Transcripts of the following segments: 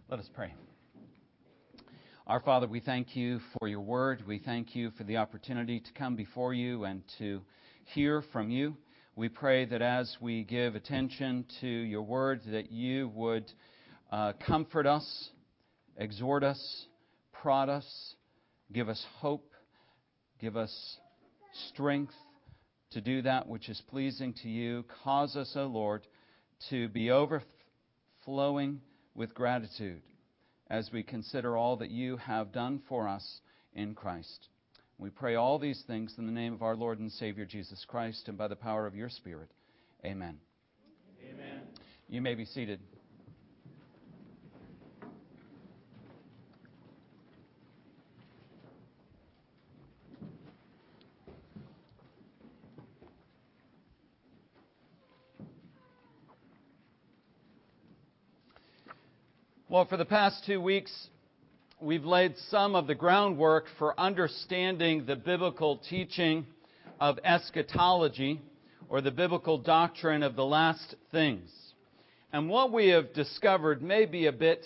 Let us pray. Our Father, we thank you for your word. We thank you for the opportunity to come before you and to hear from you. We pray that as we give attention to your word, that you would comfort us, exhort us, prod us, give us hope, give us strength to do that which is pleasing to you. Cause us, O Lord, to be overflowing with gratitude as we consider all that you have done for us in Christ. We pray all these things in the name of our Lord and Savior Jesus Christ and by the power of your Spirit. Amen. Amen. You may be seated. Well, for the past 2 weeks, we've laid some of the groundwork for understanding the biblical teaching of eschatology, or the biblical doctrine of the last things. And what we have discovered may be a bit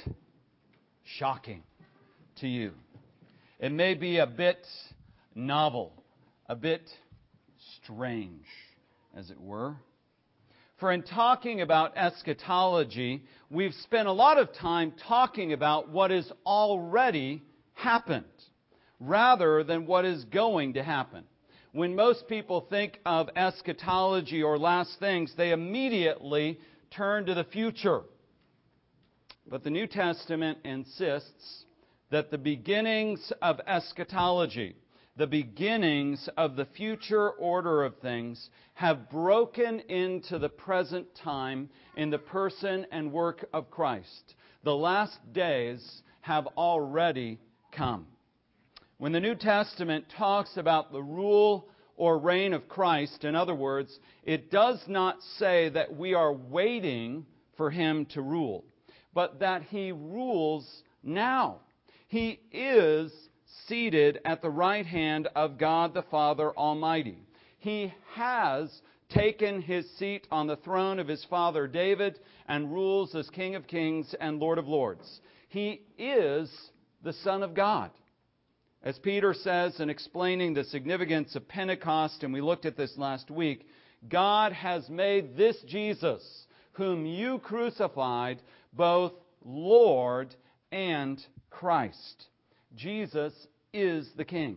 shocking to you. It may be a bit novel, a bit strange, as it were. For in talking about eschatology, we've spent a lot of time talking about what has already happened, rather than what is going to happen. When most people think of eschatology or last things, they immediately turn to the future. But the New Testament insists that the beginnings of eschatology, the beginnings of the future order of things, have broken into the present time in the person and work of Christ. The last days have already come. When the New Testament talks about the rule or reign of Christ, in other words, it does not say that we are waiting for Him to rule, but that He rules now. He is seated at the right hand of God the Father Almighty. He has taken His seat on the throne of His father David and rules as King of Kings and Lord of Lords. He is the Son of God. As Peter says in explaining the significance of Pentecost, and we looked at this last week, God has made this Jesus, whom you crucified, both Lord and Christ. Jesus is the King.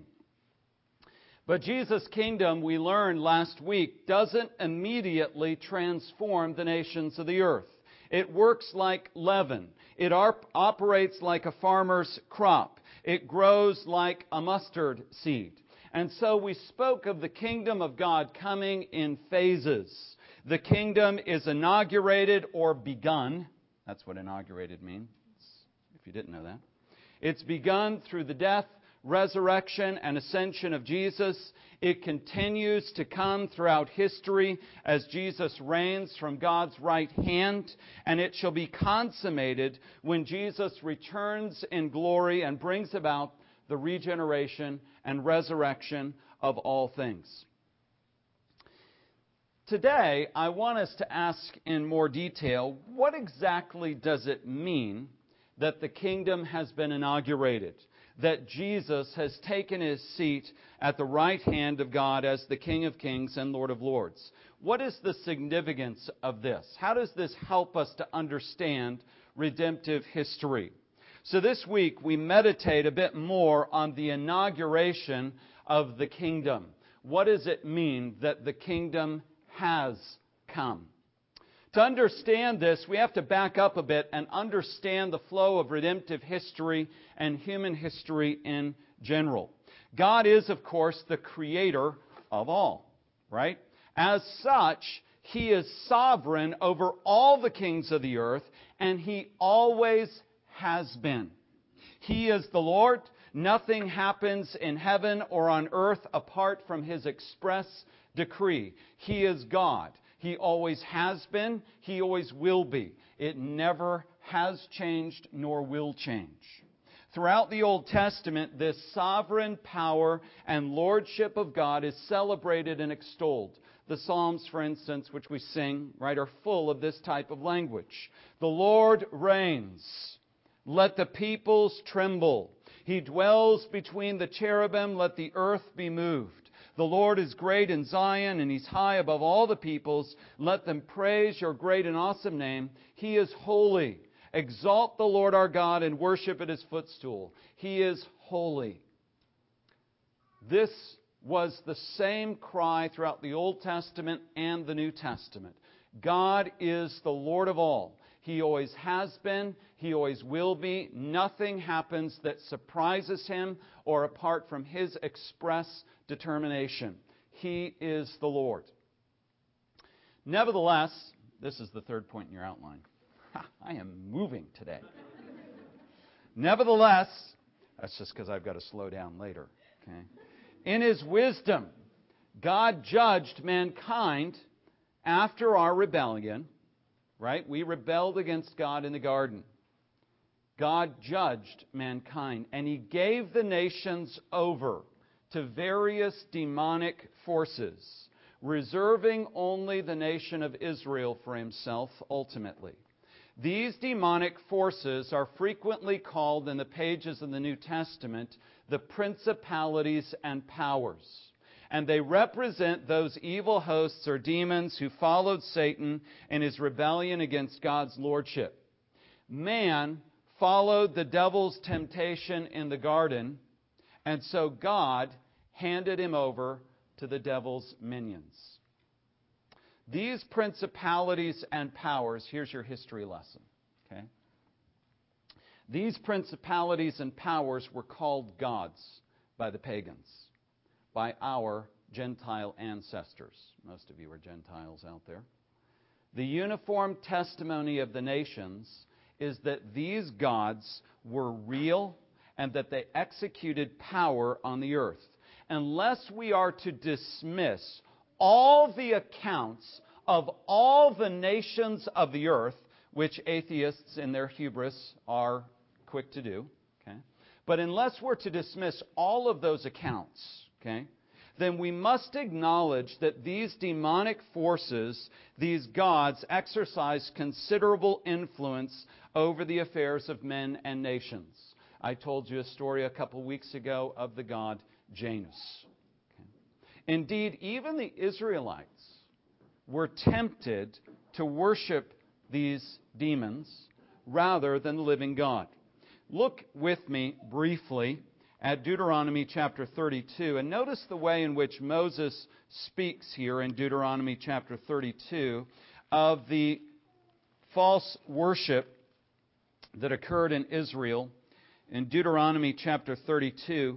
But Jesus' kingdom, we learned last week, doesn't immediately transform the nations of the earth. It works like leaven. It operates like a farmer's crop. It grows like a mustard seed. And so we spoke of the kingdom of God coming in phases. The kingdom is inaugurated or begun. That's what inaugurated means, if you didn't know that. It's begun through the death, resurrection, and ascension of Jesus. It continues to come throughout history as Jesus reigns from God's right hand, and it shall be consummated when Jesus returns in glory and brings about the regeneration and resurrection of all things. Today, I want us to ask in more detail, what exactly does it mean that the kingdom has been inaugurated, that Jesus has taken His seat at the right hand of God as the King of Kings and Lord of Lords? What is the significance of this? How does this help us to understand redemptive history? So this week we meditate a bit more on the inauguration of the kingdom. What does it mean that the kingdom has come? To understand this, we have to back up a bit and understand the flow of redemptive history and human history in general. God is, of course, the creator of all, right? As such, He is sovereign over all the kings of the earth, and He always has been. He is the Lord. Nothing happens in heaven or on earth apart from His express decree. He is God. He always has been. He always will be. It never has changed nor will change. Throughout the Old Testament, this sovereign power and lordship of God is celebrated and extolled. The Psalms, for instance, which we sing, right, are full of this type of language. The Lord reigns. Let the peoples tremble. He dwells between the cherubim. Let the earth be moved. The Lord is great in Zion, and He's high above all the peoples. Let them praise your great and awesome name. He is holy. Exalt the Lord our God and worship at His footstool. He is holy. This was the same cry throughout the Old Testament and the New Testament. God is the Lord of all. He always has been. He always will be. Nothing happens that surprises Him or apart from His express determination. He is the Lord. Nevertheless, this is the third point in your outline. I am moving today. Nevertheless, that's just because I've got to slow down later. Okay? In His wisdom, God judged mankind after our rebellion. Right? We rebelled against God in the garden. God judged mankind, and He gave the nations over to various demonic forces, reserving only the nation of Israel for Himself ultimately. These demonic forces are frequently called in the pages of the New Testament the principalities and powers. And they represent those evil hosts or demons who followed Satan in his rebellion against God's lordship. Man followed the devil's temptation in the garden, and so God handed him over to the devil's minions. These principalities and powers, here's your history lesson. Okay? These principalities and powers were called gods by the pagans, by our Gentile ancestors. Most of you are Gentiles out there. The uniform testimony of the nations is that these gods were real and that they executed power on the earth. Unless we are to dismiss all the accounts of all the nations of the earth, which atheists in their hubris are quick to do, okay? But unless we're to dismiss all of those accounts, okay, then we must acknowledge that these demonic forces, these gods, exercise considerable influence over the affairs of men and nations. I told you a story a couple weeks ago of the god Janus. Okay. Indeed, even the Israelites were tempted to worship these demons rather than the living God. Look with me briefly at Deuteronomy chapter 32, and notice the way in which Moses speaks here in Deuteronomy chapter 32 of the false worship that occurred in Israel. In Deuteronomy chapter 32,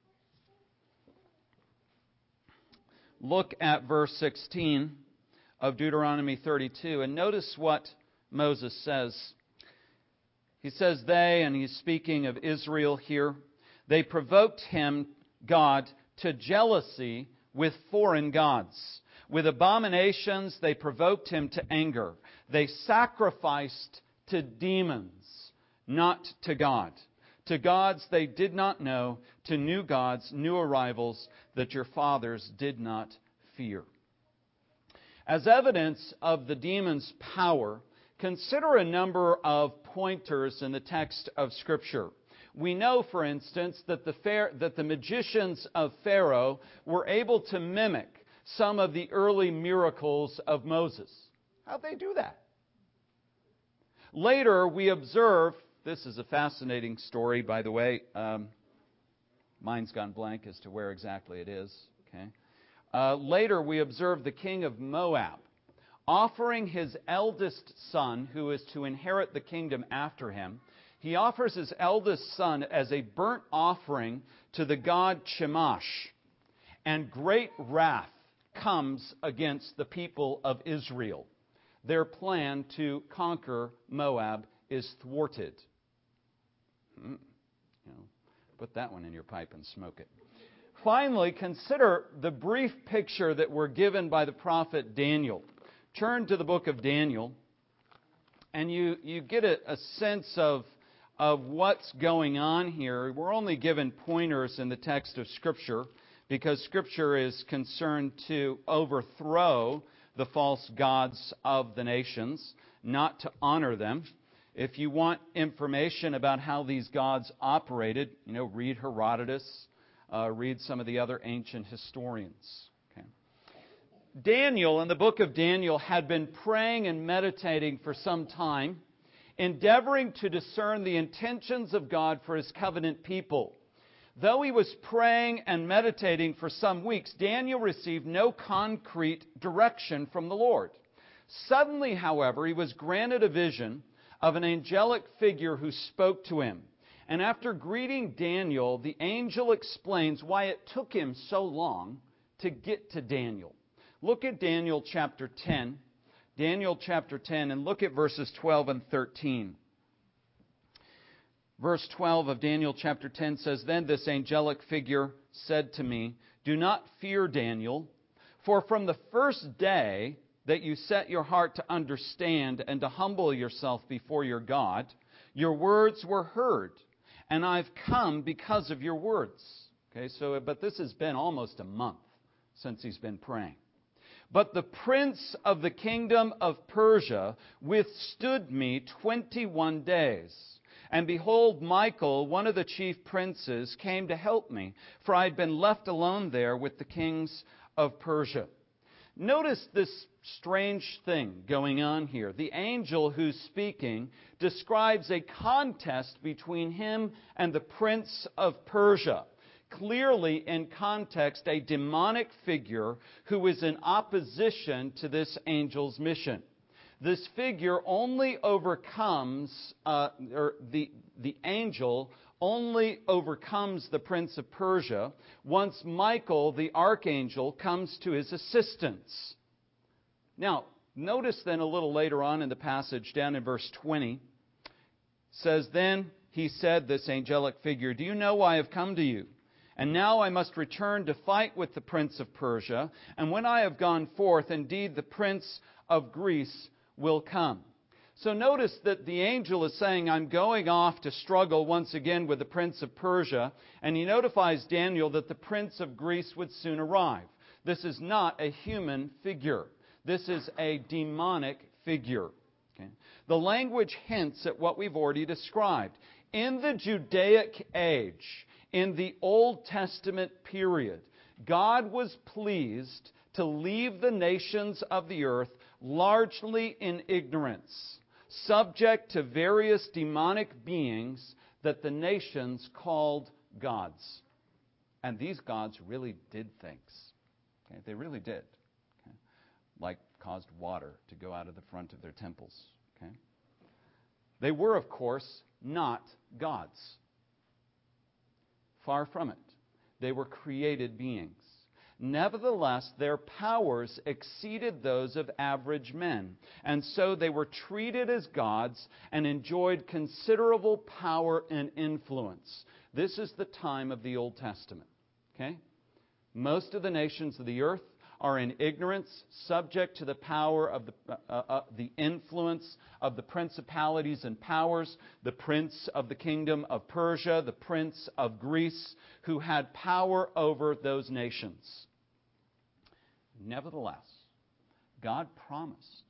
look at verse 16 of Deuteronomy 32, and notice what Moses says. He says they, and he's speaking of Israel here, they provoked him, God, to jealousy with foreign gods. With abominations, they provoked him to anger. They sacrificed to demons, not to God. To gods they did not know, to new gods, new arrivals that your fathers did not fear. As evidence of the demon's power, consider a number of pointers in the text of Scripture. We know, for instance, that the magicians of Pharaoh were able to mimic some of the early miracles of Moses. How'd they do that? Later, we observe, this is a fascinating story, by the way. Mine's gone blank as to where exactly it is. Okay. Later, we observe the king of Moab offering his eldest son, who is to inherit the kingdom after him. He offers his eldest son as a burnt offering to the god Chemosh. And great wrath comes against the people of Israel. Their plan to conquer Moab is thwarted. Put that one in your pipe and smoke it. Finally, consider the brief picture that we're given by the prophet Daniel. Turn to the book of Daniel, and you get a sense of what's going on here. We're only given pointers in the text of Scripture because Scripture is concerned to overthrow the false gods of the nations, not to honor them. If you want information about how these gods operated, read Herodotus, read some of the other ancient historians. Okay. Daniel, in the book of Daniel, had been praying and meditating for some time, endeavoring to discern the intentions of God for His covenant people. Though he was praying and meditating for some weeks, Daniel received no concrete direction from the Lord. Suddenly, however, he was granted a vision of an angelic figure who spoke to him. And after greeting Daniel, the angel explains why it took him so long to get to Daniel. Look at Daniel chapter 10. Daniel chapter 10, and look at verses 12 and 13. Verse 12 of Daniel chapter 10 says, "Then this angelic figure said to me, 'Do not fear, Daniel, for from the first day that you set your heart to understand and to humble yourself before your God, your words were heard, and I've come because of your words.'" Okay, but this has been almost a month since he's been praying. "But the prince of the kingdom of Persia withstood me 21 days. And behold, Michael, one of the chief princes, came to help me, for I had been left alone there with the kings of Persia." Notice this strange thing going on here. The angel who's speaking describes a contest between him and the prince of Persia. Clearly, in context, a demonic figure who is in opposition to this angel's mission. This figure only overcomes, the angel only overcomes the prince of Persia once Michael, the archangel, comes to his assistance. Now, notice then a little later on in the passage, down in verse 20, says, "Then he said," this angelic figure, "Do you know why I have come to you? And now I must return to fight with the prince of Persia. And when I have gone forth, indeed the prince of Greece will come." So notice that the angel is saying, "I'm going off to struggle once again with the prince of Persia." And he notifies Daniel that the prince of Greece would soon arrive. This is not a human figure. This is a demonic figure. Okay? The language hints at what we've already described. In the Judaic age, in the Old Testament period, God was pleased to leave the nations of the earth largely in ignorance, subject to various demonic beings that the nations called gods. And these gods really did things. Okay? They really did. Okay? Like caused water to go out of the front of their temples. Okay? They were, of course, not gods. Far from it. They were created beings. Nevertheless, their powers exceeded those of average men, and so they were treated as gods and enjoyed considerable power and influence. This is the time of the Old Testament. Okay? Most of the nations of the earth are in ignorance, subject to the power of the influence of the principalities and powers, the prince of the kingdom of Persia, the prince of Greece, who had power over those nations. Nevertheless, God promised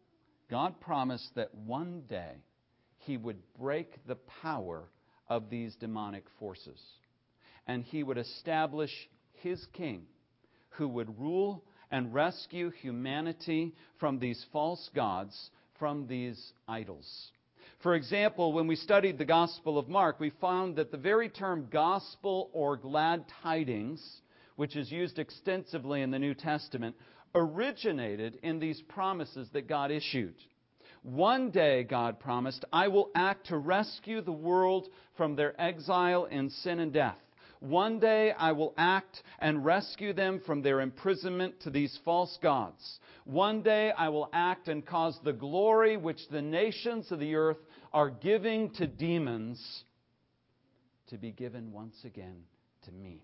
that one day He would break the power of these demonic forces, and He would establish His king, who would rule and rescue humanity from these false gods, from these idols. For example, when we studied the Gospel of Mark, we found that the very term gospel or glad tidings, which is used extensively in the New Testament, originated in these promises that God issued. One day, God promised, "I will act to rescue the world from their exile in sin and death. One day I will act and rescue them from their imprisonment to these false gods. One day I will act and cause the glory which the nations of the earth are giving to demons to be given once again to me.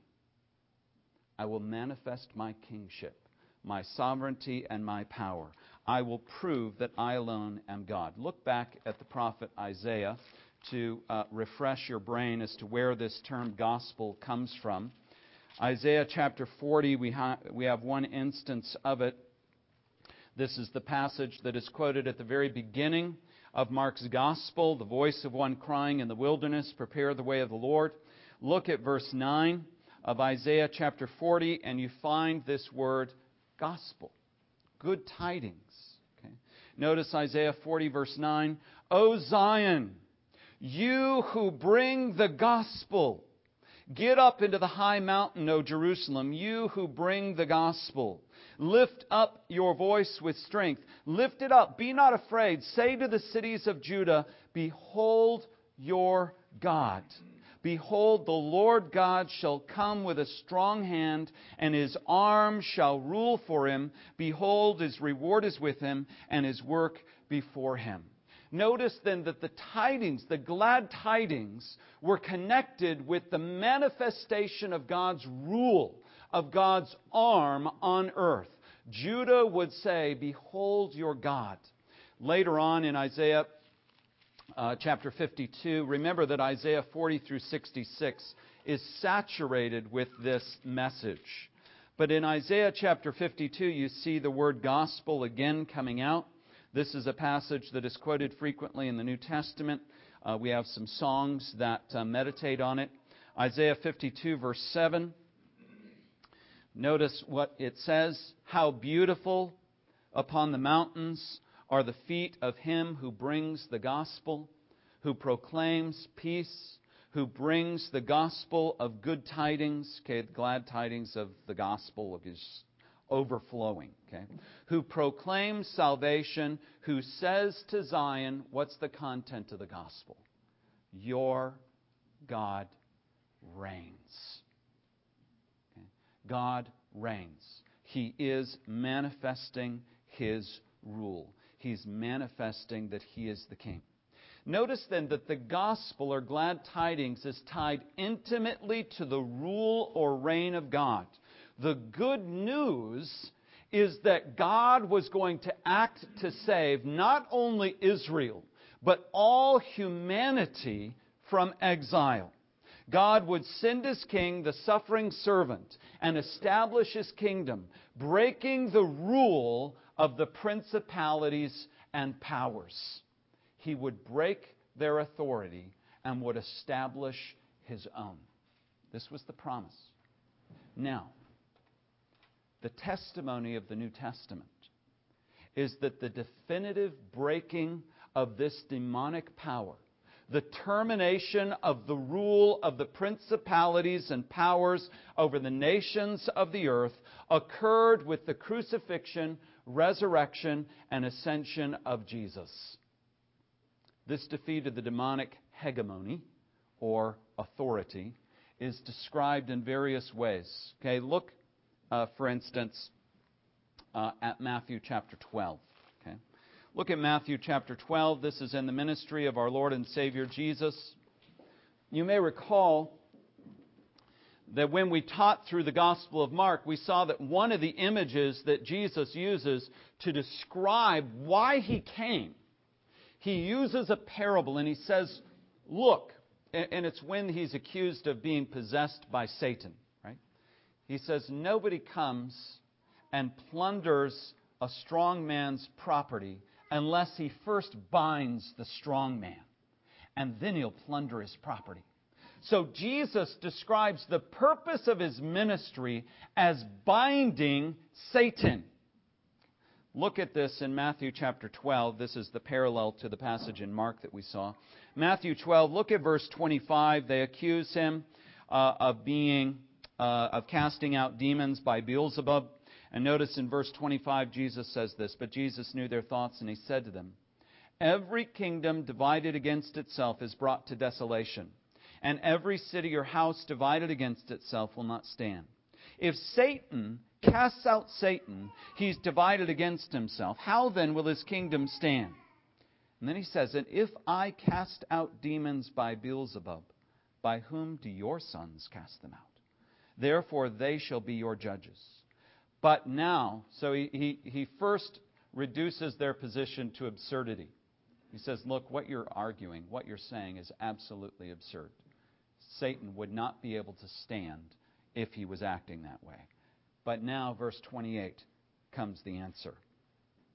I will manifest my kingship, my sovereignty, and my power. I will prove that I alone am God." Look back at the prophet Isaiah to refresh your brain as to where this term gospel comes from. Isaiah chapter 40, we have one instance of it. This is the passage that is quoted at the very beginning of Mark's Gospel, the voice of one crying in the wilderness, prepare the way of the Lord. Look at verse 9 of Isaiah chapter 40, and you find this word gospel, good tidings. Okay. Notice Isaiah 40, verse 9. O Zion, you who bring the gospel, get up into the high mountain, O Jerusalem, you who bring the gospel. Lift up your voice with strength. Lift it up. Be not afraid. Say to the cities of Judah, behold your God. Behold, the Lord God shall come with a strong hand, and His arm shall rule for Him. Behold, His reward is with Him, and His work before Him. Notice then that the tidings, the glad tidings, were connected with the manifestation of God's rule, of God's arm on earth. Judah would say, behold your God. Later on in Isaiah chapter 52, remember that Isaiah 40 through 66 is saturated with this message. But in Isaiah chapter 52, you see the word gospel again coming out. This is a passage that is quoted frequently in the New Testament. We have some songs that meditate on it. Isaiah 52, verse 7. Notice what it says. How beautiful upon the mountains are the feet of him who brings the gospel, who proclaims peace, who brings the gospel of good tidings, the glad tidings of the gospel of His overflowing, who proclaims salvation, who says to Zion, what's the content of the gospel? Your God reigns. God reigns. He is manifesting His rule. He's manifesting that He is the King. Notice then that the gospel or glad tidings is tied intimately to the rule or reign of God. The good news is that God was going to act to save not only Israel, but all humanity from exile. God would send His king, the suffering servant, and establish His kingdom, breaking the rule of the principalities and powers. He would break their authority and would establish His own. This was the promise. Now, the testimony of the New Testament is that the definitive breaking of this demonic power, the termination of the rule of the principalities and powers over the nations of the earth, occurred with the crucifixion, resurrection, and ascension of Jesus. This defeat of the demonic hegemony, or authority, is described in various ways. Look, for instance, at Matthew chapter 12. Look at Matthew chapter 12. This is in the ministry of our Lord and Savior Jesus. You may recall that when we taught through the Gospel of Mark, we saw that one of the images that Jesus uses to describe why He came, He uses a parable and He says, look, and it's when He's accused of being possessed by Satan, right? He says, nobody comes and plunders a strong man's property unless he first binds the strong man, and then he'll plunder his property. So Jesus describes the purpose of His ministry as binding Satan. Look at this in Matthew chapter 12. This is the parallel to the passage in Mark that we saw. Matthew 12, look at verse 25. They accuse Him of casting out demons by Beelzebub. And notice in verse 25, Jesus says this, but Jesus knew their thoughts, and He said to them, every kingdom divided against itself is brought to desolation, and every city or house divided against itself will not stand. If Satan casts out Satan, he's divided against himself. How then will his kingdom stand? And then He says, and if I cast out demons by Beelzebub, by whom do your sons cast them out? Therefore they shall be your judges. But now, so he first reduces their position to absurdity. He says, look, what you're arguing, what you're saying is absolutely absurd. Satan would not be able to stand if he was acting that way. But now, verse 28, comes the answer.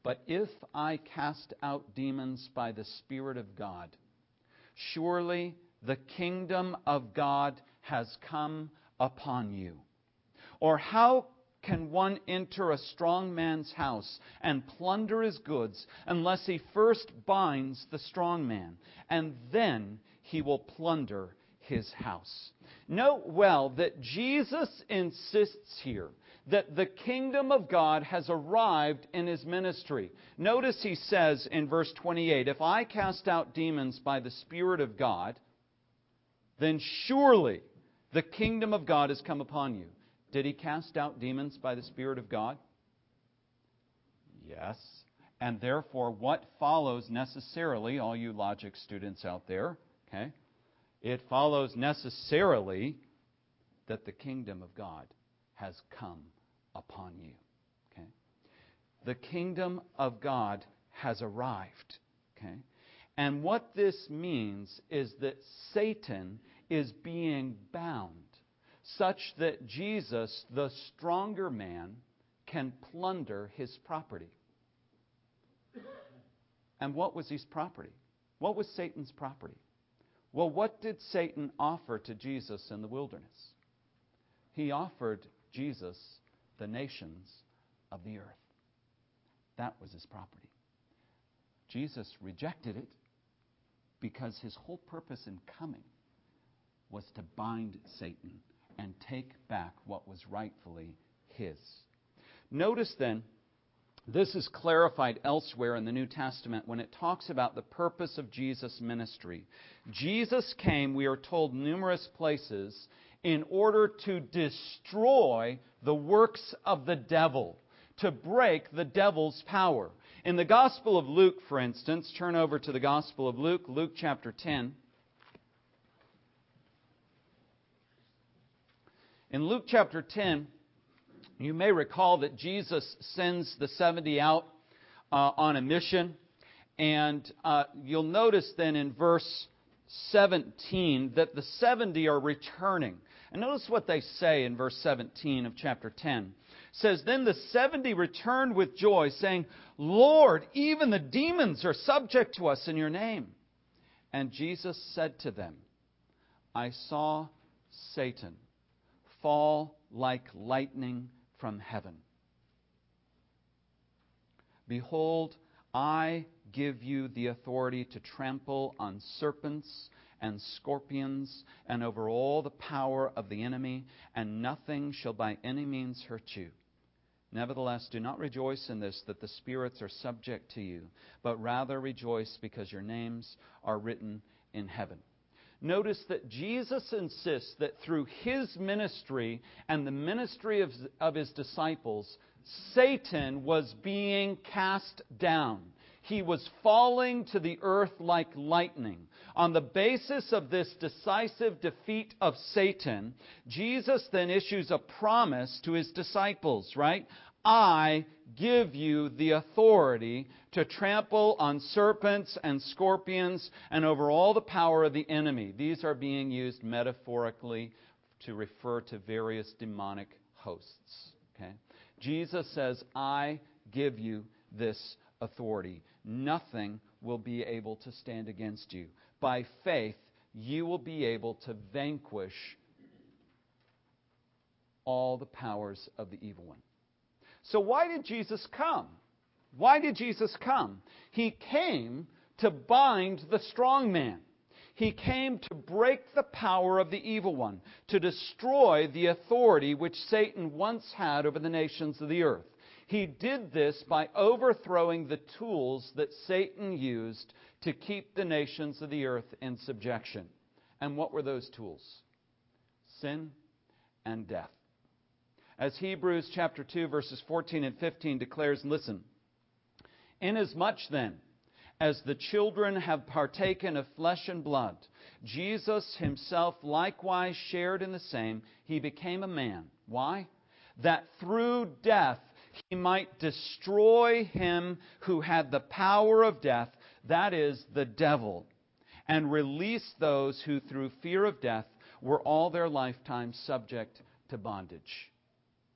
But if I cast out demons by the Spirit of God, surely the kingdom of God has come upon you. Or how can one enter a strong man's house and plunder his goods unless he first binds the strong man, and then he will plunder his house? Note well that Jesus insists here that the kingdom of God has arrived in His ministry. Notice He says in verse 28, if I cast out demons by the Spirit of God, then surely the kingdom of God has come upon you. Did He cast out demons by the Spirit of God? Yes. And therefore, what follows necessarily, all you logic students out there, okay? It follows necessarily that the kingdom of God has come upon you. Okay? The kingdom of God has arrived. Okay? And what this means is that Satan is being bound such that Jesus, the stronger man, can plunder his property. And what was his property? What was Satan's property? Well, what did Satan offer to Jesus in the wilderness? He offered Jesus the nations of the earth. That was his property. Jesus rejected it because his whole purpose in coming was to bind Satan and take back what was rightfully his. Notice then, this is clarified elsewhere in the New Testament when it talks about the purpose of Jesus' ministry. Jesus came, we are told numerous places, in order to destroy the works of the devil, to break the devil's power. In the Gospel of Luke, for instance, turn over to the Gospel of Luke, Luke chapter 10. In Luke chapter 10, you may recall that Jesus sends the 70 out on a mission. And you'll notice then in verse 17 that the 70 are returning. And notice what they say in verse 17 of chapter 10. It says, then the 70 returned with joy, saying, Lord, even the demons are subject to us in your name. And Jesus said to them, I saw Satan fall like lightning from heaven. Behold, I give you the authority to trample on serpents and scorpions and over all the power of the enemy, and nothing shall by any means hurt you. Nevertheless, do not rejoice in this, that the spirits are subject to you, but rather rejoice because your names are written in heaven. Notice that Jesus insists that through His ministry and the ministry of His disciples, Satan was being cast down. He was falling to the earth like lightning. On the basis of this decisive defeat of Satan, Jesus then issues a promise to His disciples, right? I give you the authority to trample on serpents and scorpions and over all the power of the enemy. These are being used metaphorically to refer to various demonic hosts. Okay? Jesus says, I give you this authority. Nothing will be able to stand against you. By faith, you will be able to vanquish all the powers of the evil one. So why did Jesus come? Why did Jesus come? He came to bind the strong man. He came to break the power of the evil one, to destroy the authority which Satan once had over the nations of the earth. He did this by overthrowing the tools that Satan used to keep the nations of the earth in subjection. And what were those tools? Sin and death. As Hebrews chapter 2, verses 14 and 15 declares, listen, inasmuch then as the children have partaken of flesh and blood, Jesus Himself likewise shared in the same. He became a man. Why? That through death He might destroy him who had the power of death, that is, the devil, and release those who through fear of death were all their lifetime subject to bondage.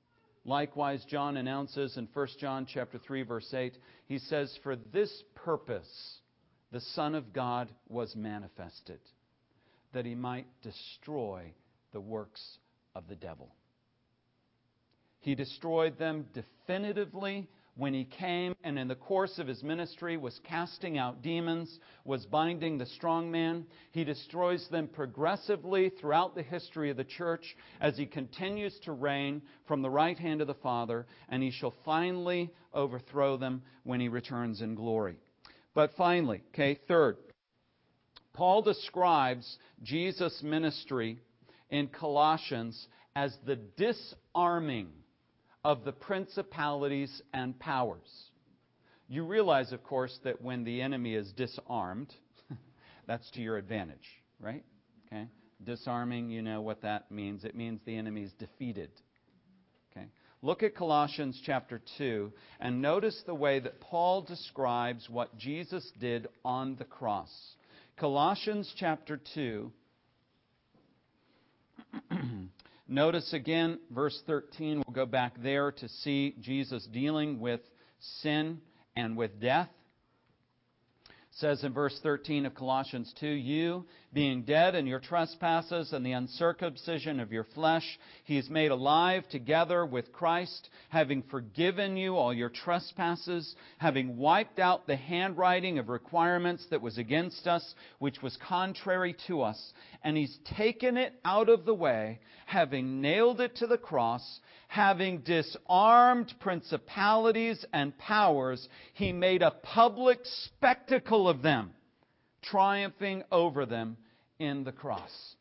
Likewise, John announces in 1 John chapter 3, verse 8, he says, "For this purpose the Son of God was manifested, that he might destroy the works of the devil." He destroyed them definitively when he came and in the course of his ministry was casting out demons, was binding the strong man. He destroys them progressively throughout the history of the church as he continues to reign from the right hand of the Father, and he shall finally overthrow them when he returns in glory. But finally, third, Paul describes Jesus' ministry in Colossians as the disarming of the principalities and powers. You realize, of course, that when the enemy is disarmed, that's to your advantage, right? Okay? Disarming, you know what that means. It means the enemy is defeated. Okay? Look at Colossians chapter 2 and notice the way that Paul describes what Jesus did on the cross. Colossians chapter 2. Notice again, verse 13. We'll go back there to see Jesus dealing with sin and with death. It says in verse 13 of Colossians 2, "You, being dead in your trespasses and the uncircumcision of your flesh, He has made alive together with Christ, having forgiven you all your trespasses, having wiped out the handwriting of requirements that was against us, which was contrary to us. And He's taken it out of the way, having nailed it to the cross, having disarmed principalities and powers, He made a public spectacle of them, triumphing over them in the cross."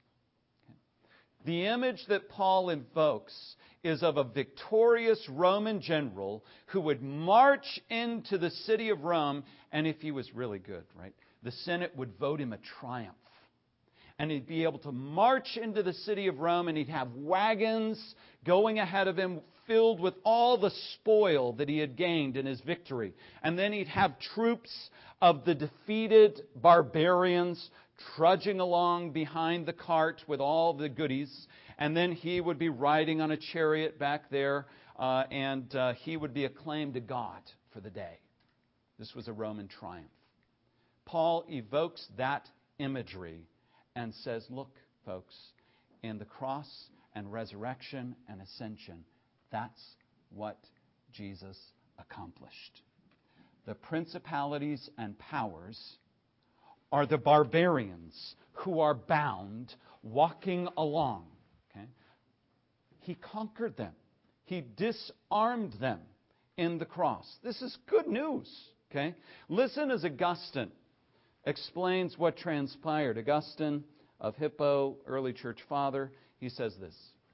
The image that Paul invokes is of a victorious Roman general who would march into the city of Rome, and if he was really good, right, the Senate would vote him a triumph. And he'd be able to march into the city of Rome, and he'd have wagons going ahead of him filled with all the spoil that he had gained in his victory. And then he'd have troops of the defeated barbarians trudging along behind the cart with all the goodies. And then he would be riding on a chariot back there, and he would be acclaimed to God for the day. This was a Roman triumph. Paul evokes that imagery and says, look, folks, in the cross and resurrection and ascension, that's what Jesus accomplished. The principalities and powers are the barbarians who are bound, walking along. Okay? He conquered them. He disarmed them in the cross. This is good news. Okay? Listen as Augustine explains what transpired. Augustine of Hippo, early church father, he says this: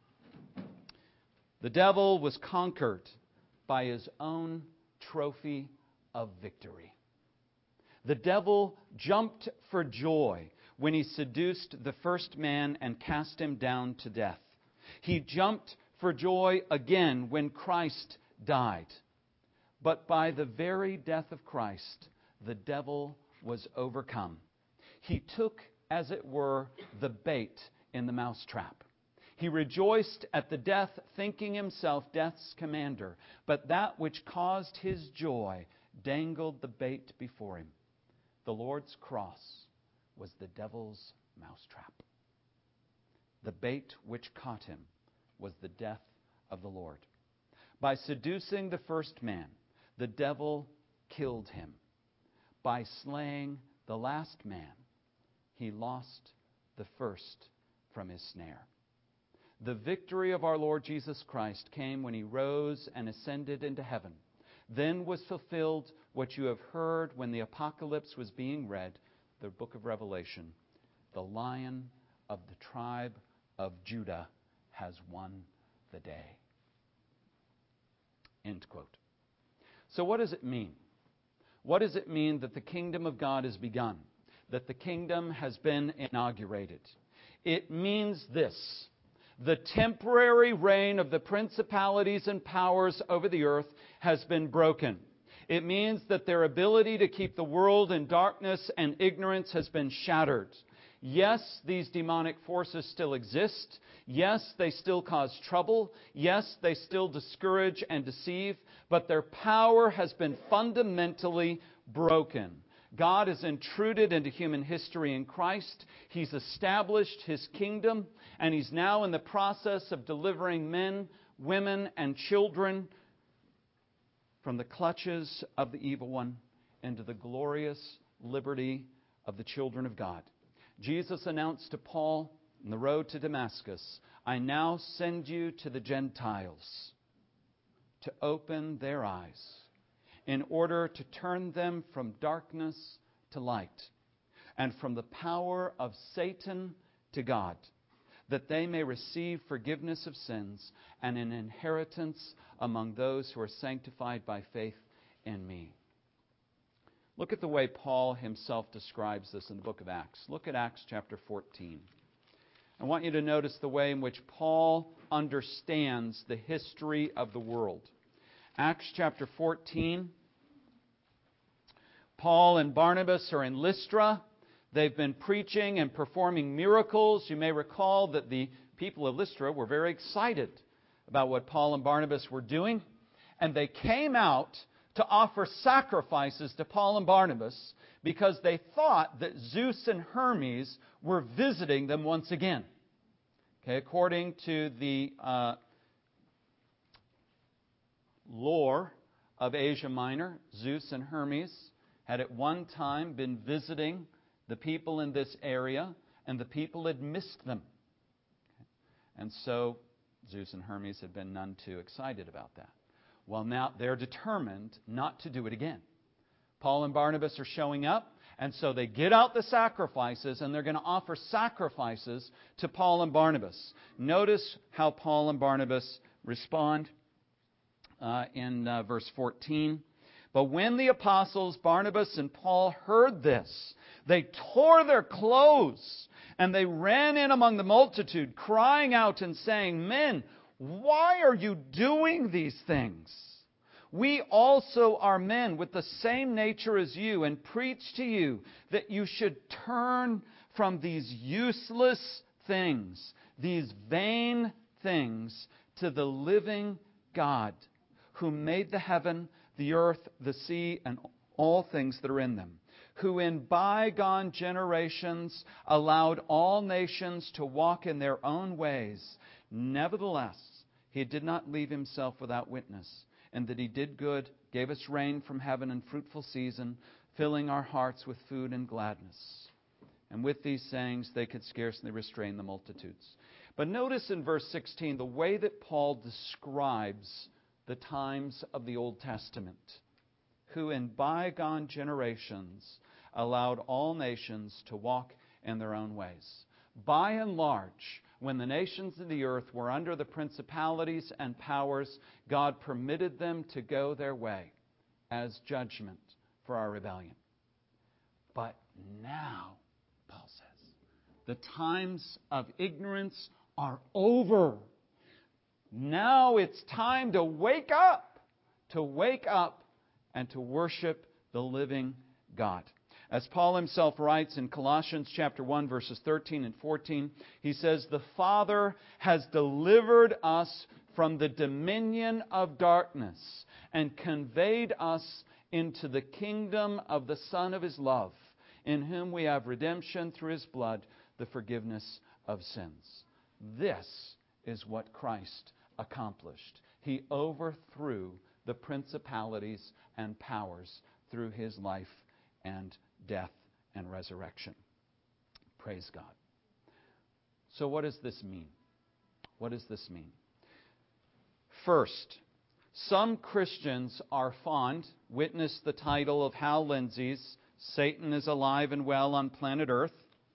"The devil was conquered by his own trophy of victory. The devil jumped for joy when he seduced the first man and cast him down to death. He jumped for joy again when Christ died. But by the very death of Christ, the devil was overcome. He took, as it were, the bait in the mousetrap. He rejoiced at the death, thinking himself death's commander. But that which caused his joy dangled the bait before him. The Lord's cross was the devil's mousetrap. The bait which caught him was the death of the Lord. By seducing the first man, the devil killed him. By slaying the last man, he lost the first from his snare. The victory of our Lord Jesus Christ came when He rose and ascended into heaven. Then was fulfilled what you have heard when the apocalypse was being read, the book of Revelation. The Lion of the tribe of Judah has won the day." End quote. So what does it mean? What does it mean that the kingdom of God has begun? That the kingdom has been inaugurated? It means this: the temporary reign of the principalities and powers over the earth has been broken. It means that their ability to keep the world in darkness and ignorance has been shattered. Yes, these demonic forces still exist. Yes, they still cause trouble. Yes, they still discourage and deceive. But their power has been fundamentally broken. God has intruded into human history in Christ. He's established His kingdom, and He's now in the process of delivering men, women, and children from the clutches of the evil one into the glorious liberty of the children of God. Jesus announced to Paul on the road to Damascus, I now send you to the Gentiles to open their eyes in order to turn them from darkness to light and from the power of Satan to God, that they may receive forgiveness of sins and an inheritance among those who are sanctified by faith in me. Look at the way Paul himself describes this in the book of Acts. Look at Acts chapter 14. I want you to notice the way in which Paul understands the history of the world. Acts chapter 14. Paul and Barnabas are in Lystra. They've been preaching and performing miracles. You may recall that the people of Lystra were very excited about what Paul and Barnabas were doing. And they came out to offer sacrifices to Paul and Barnabas because they thought that Zeus and Hermes were visiting them once again. Okay, according to the lore of Asia Minor, Zeus and Hermes had at one time been visiting the people in this area, and the people had missed them. And so Zeus and Hermes had been none too excited about that. Well, now they're determined not to do it again. Paul and Barnabas are showing up, and so they get out the sacrifices, and they're going to offer sacrifices to Paul and Barnabas. Notice how Paul and Barnabas respond in verse 14. But when the apostles Barnabas and Paul heard this, they tore their clothes, and they ran in among the multitude, crying out and saying, Men, why are you doing these things? We also are men with the same nature as you, and preach to you that you should turn from these useless things, these vain things, to the living God, who made the heaven, the earth, the sea, and all things that are in them, who in bygone generations allowed all nations to walk in their own ways. Nevertheless, He did not leave Himself without witness, and that He did good, gave us rain from heaven and fruitful season, filling our hearts with food and gladness. And with these sayings they could scarcely restrain the multitudes. But notice in verse 16 the way that Paul describes the times of the Old Testament, who in bygone generations allowed all nations to walk in their own ways. By and large, when the nations of the earth were under the principalities and powers, God permitted them to go their way as judgment for our rebellion. But now, Paul says, the times of ignorance are over. Now it's time to wake up and to worship the living God. As Paul himself writes in Colossians chapter 1, verses 13 and 14, he says, The Father has delivered us from the dominion of darkness and conveyed us into the kingdom of the Son of His love, in whom we have redemption through His blood, the forgiveness of sins. This is what Christ accomplished. He overthrew the principalities and powers through His life and death and resurrection. Praise God. So what does this mean? What does this mean? First, some Christians are fond, witness the title of Hal Lindsey's Satan is Alive and Well on Planet Earth.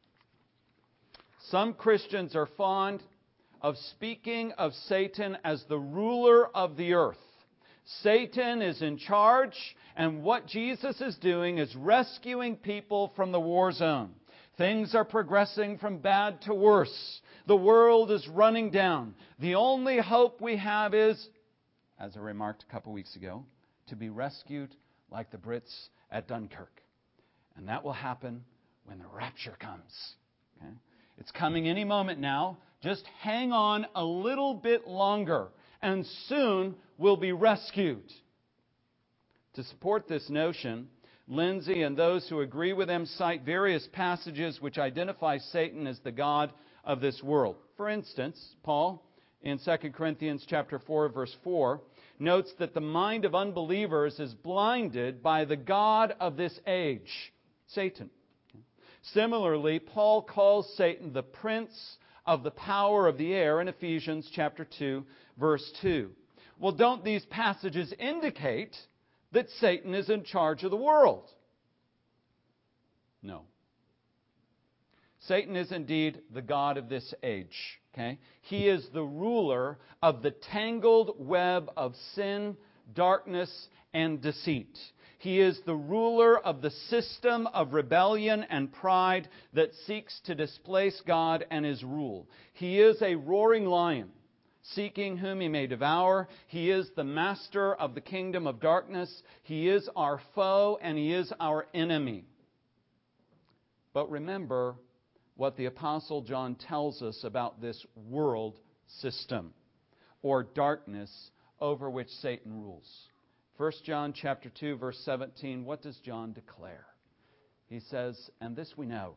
Some Christians are fond of speaking of Satan as the ruler of the earth. Satan is in charge, and what Jesus is doing is rescuing people from the war zone. Things are progressing from bad to worse. The world is running down. The only hope we have is, as I remarked a couple weeks ago, to be rescued like the Brits at Dunkirk. And that will happen when the rapture comes. Okay? It's coming any moment now. Just hang on a little bit longer, and soon we'll be rescued. To support this notion, Lindsay and those who agree with him cite various passages which identify Satan as the god of this world. For instance, Paul, in 2 Corinthians chapter 4, verse 4, notes that the mind of unbelievers is blinded by the god of this age, Satan. Similarly, Paul calls Satan the prince of the power of the air in Ephesians chapter 2, verse 2. Well, don't these passages indicate that Satan is in charge of the world? No. Satan is indeed the god of this age. Okay? He is the ruler of the tangled web of sin, darkness, and deceit. He is the ruler of the system of rebellion and pride that seeks to displace God and His rule. He is a roaring lion, seeking whom He may devour. He is the master of the kingdom of darkness. He is our foe and He is our enemy. But remember what the Apostle John tells us about this world system, or darkness over which Satan rules. 1 John chapter 2, verse 17, what does John declare? He says, and this we know,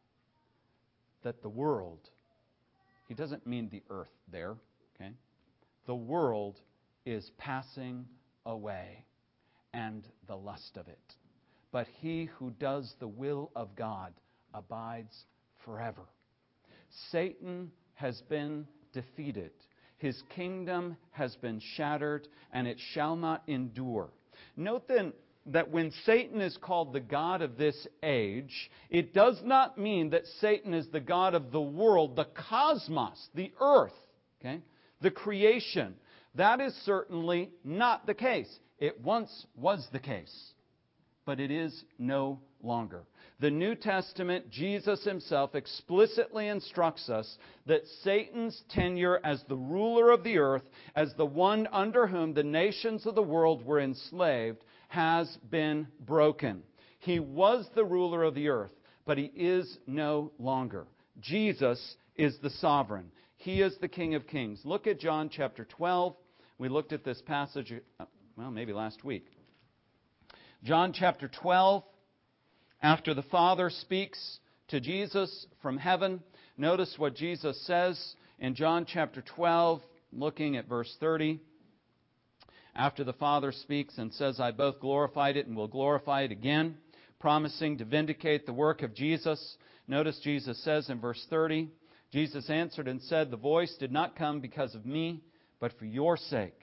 that the world, he doesn't mean the earth there, okay? The world is passing away, and the lust of it. But he who does the will of God abides forever. Satan has been defeated. His kingdom has been shattered, and it shall not endure. Note then that when Satan is called the god of this age, it does not mean that Satan is the god of the world, the cosmos, the earth, okay? The creation. That is certainly not the case. It once was the case, but it is no longer. The New Testament, Jesus Himself explicitly instructs us that Satan's tenure as the ruler of the earth, as the one under whom the nations of the world were enslaved, has been broken. He was the ruler of the earth, but He is no longer. Jesus is the sovereign. He is the King of Kings. Look at John chapter 12. We looked at this passage, maybe last week. John chapter 12. After the Father speaks to Jesus from heaven, notice what Jesus says in John chapter 12, looking at verse 30. After the Father speaks and says, I both glorified it and will glorify it again, promising to vindicate the work of Jesus. Notice Jesus says in verse 30, Jesus answered and said, the voice did not come because of me, but for your sake.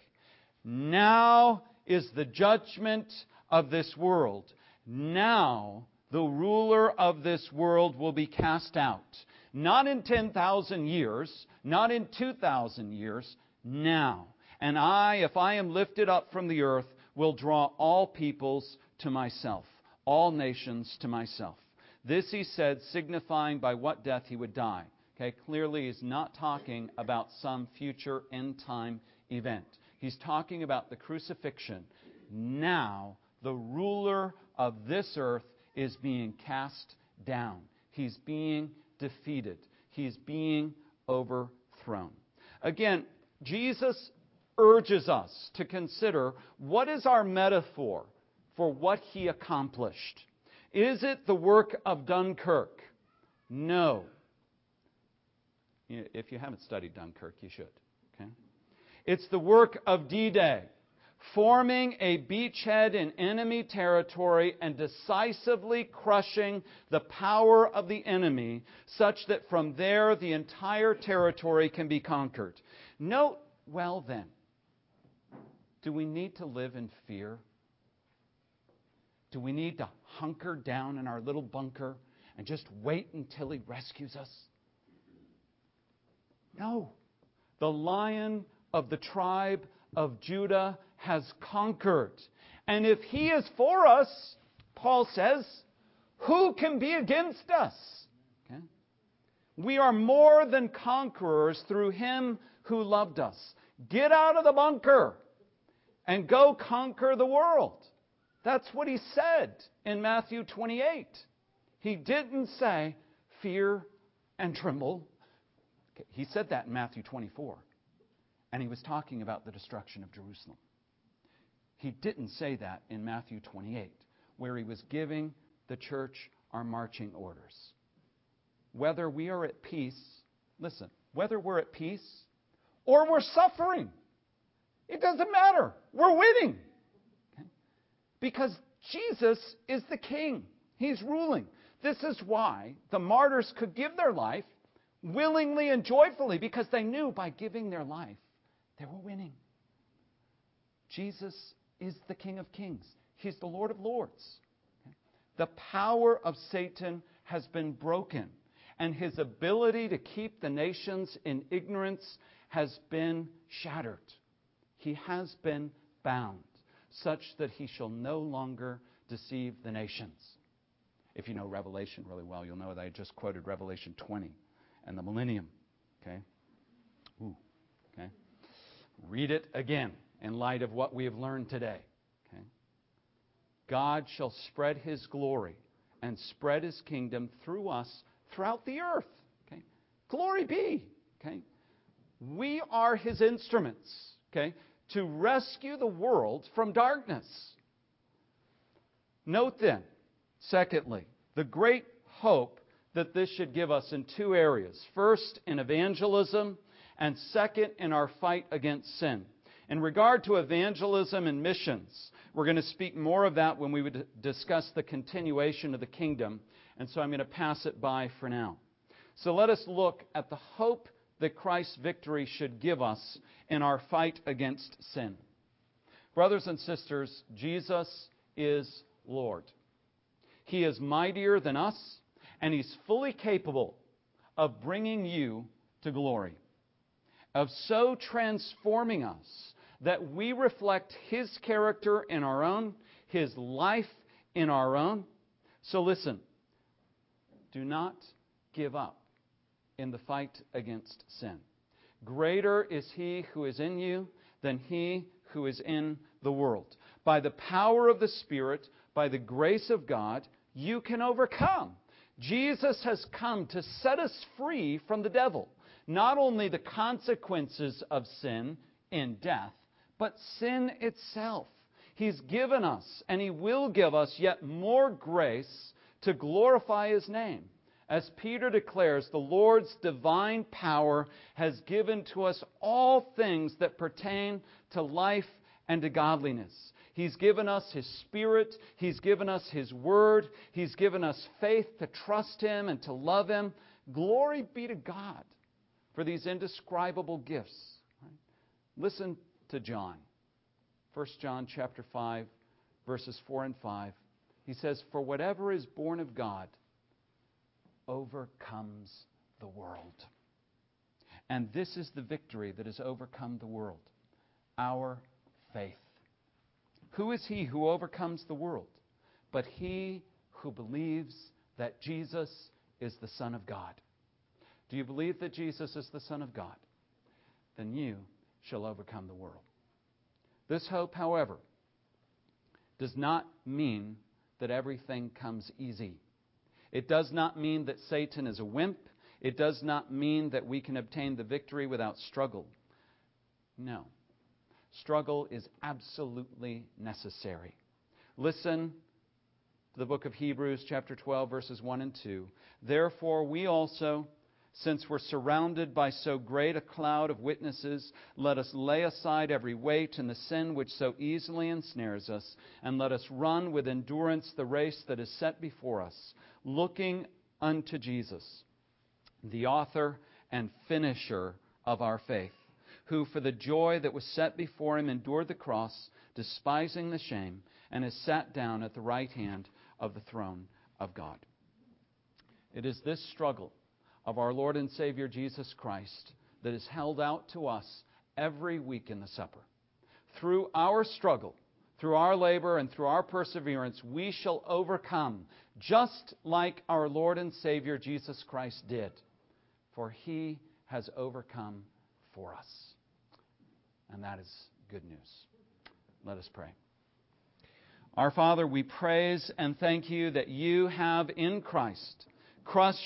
Now is the judgment of this world. Now the ruler of this world will be cast out. Not in 10,000 years, not in 2,000 years, now. And I, if I am lifted up from the earth, will draw all peoples to myself, all nations to myself. This He said, signifying by what death He would die. Okay, clearly He's not talking about some future end-time event. He's talking about the crucifixion. Now, the ruler of this earth is being cast down. He's being defeated. He's being overthrown. Again, Jesus urges us to consider what is our metaphor for what He accomplished. Is it the work of Dunkirk? No. If you haven't studied Dunkirk, you should. Okay? It's the work of D-Day, forming a beachhead in enemy territory and decisively crushing the power of the enemy such that from there the entire territory can be conquered. Note, well then, do we need to live in fear? Do we need to hunker down in our little bunker and just wait until He rescues us? No. The Lion of the tribe of Judah has conquered. And if He is for us, Paul says, who can be against us? Okay? We are more than conquerors through Him who loved us. Get out of the bunker and go conquer the world. That's what He said in Matthew 28. He didn't say, fear and tremble. Okay, he said that in Matthew 24. And he was talking about the destruction of Jerusalem. He didn't say that in Matthew 28, where he was giving the church our marching orders. Whether we are at peace, listen, whether we're at peace or we're suffering, it doesn't matter. We're winning. Okay? Because Jesus is the king. He's ruling. This is why the martyrs could give their life willingly and joyfully, because they knew by giving their life, they were winning. Jesus is the King of Kings. He's the Lord of Lords. Okay? The power of Satan has been broken, and his ability to keep the nations in ignorance has been shattered. He has been bound, such that he shall no longer deceive the nations. If you know Revelation really well, you'll know that I just quoted Revelation 20 and the millennium. Okay? Ooh, okay? Read it again in light of what we have learned today. Okay? God shall spread his glory and spread his kingdom through us throughout the earth. Okay? Glory be. Okay? We are his instruments, okay, to rescue the world from darkness. Note then, secondly, the great hope that this should give us in two areas. First, in evangelism, and second, in our fight against sin. In regard to evangelism and missions, we're going to speak more of that when we would discuss the continuation of the kingdom, and so I'm going to pass it by for now. So let us look at the hope that Christ's victory should give us in our fight against sin. Brothers and sisters, Jesus is Lord. He is mightier than us, and he's fully capable of bringing you to glory, of so transforming us that we reflect his character in our own, his life in our own. So listen, do not give up in the fight against sin. Greater is he who is in you than he who is in the world. By the power of the Spirit, by the grace of God, you can overcome. Jesus has come to set us free from the devil. Not only the consequences of sin in death, but sin itself. He's given us, and he will give us yet more grace to glorify his name. As Peter declares, the Lord's divine power has given to us all things that pertain to life and to godliness. He's given us his Spirit. He's given us his Word. He's given us faith to trust him and to love him. Glory be to God for these indescribable gifts. Right? Listen to John. 1 John chapter 5, verses 4 and 5. He says, "For whatever is born of God overcomes the world. And this is the victory that has overcome the world, our faith. Who is he who overcomes the world? But he who believes that Jesus is the Son of God." Do you believe that Jesus is the Son of God? Then you shall overcome the world. This hope, however, does not mean that everything comes easy. It does not mean that Satan is a wimp. It does not mean that we can obtain the victory without struggle. No. Struggle is absolutely necessary. Listen to the book of Hebrews, chapter 12, verses 1 and 2. "Therefore we also, since we're surrounded by so great a cloud of witnesses, let us lay aside every weight and the sin which so easily ensnares us, and let us run with endurance the race that is set before us, looking unto Jesus, the author and finisher of our faith, who for the joy that was set before him endured the cross, despising the shame, and is sat down at the right hand of the throne of God." It is this struggle of our Lord and Savior Jesus Christ that is held out to us every week in the supper. Through our struggle, through our labor, and through our perseverance, we shall overcome, just like our Lord and Savior Jesus Christ did. For he has overcome for us. And that is good news. Let us pray. Our Father, we praise and thank you that you have in Christ crushed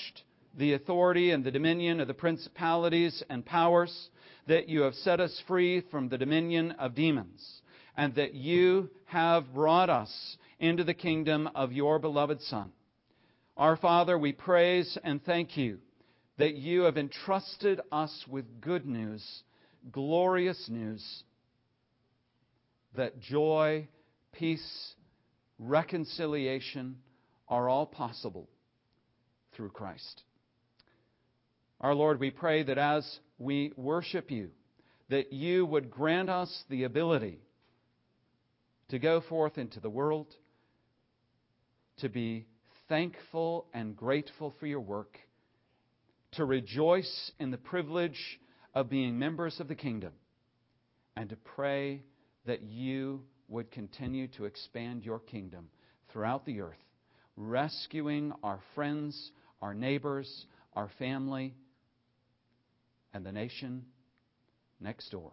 the authority and the dominion of the principalities and powers, that you have set us free from the dominion of demons, and that you have brought us into the kingdom of your beloved Son. Our Father, we praise and thank you that you have entrusted us with good news, glorious news, that joy, peace, reconciliation are all possible through Christ. Our Lord, we pray that as we worship you, that you would grant us the ability to go forth into the world, to be thankful and grateful for your work, to rejoice in the privilege of being members of the kingdom, and to pray that you would continue to expand your kingdom throughout the earth, rescuing our friends, our neighbors, our family, and the nation next door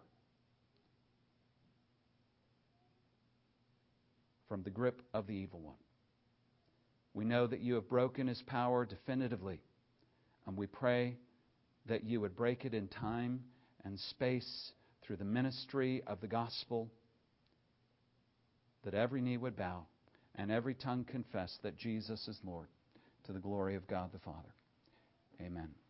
from the grip of the evil one. We know that you have broken his power definitively, and we pray that you would break it in time and space through the ministry of the gospel, that every knee would bow and every tongue confess that Jesus is Lord, to the glory of God the Father. Amen.